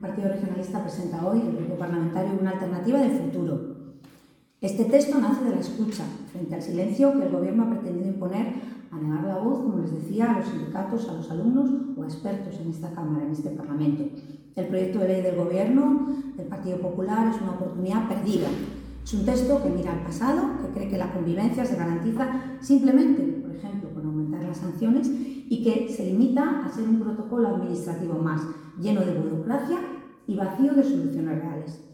Partido Regionalista presenta hoy el Grupo Parlamentario una alternativa de futuro. Este texto nace de la escucha, frente al silencio que el Gobierno ha pretendido imponer a negar la voz, como les decía, a los sindicatos, a los alumnos o a expertos en esta Cámara, en este Parlamento. El proyecto de ley del Gobierno, del Partido Popular, es una oportunidad perdida. Es un texto que mira al pasado, que cree que la convivencia se garantiza simplemente, por ejemplo, con aumentar las sanciones, y que se limita a ser un protocolo administrativo más, lleno de burocracia y vacío de soluciones reales.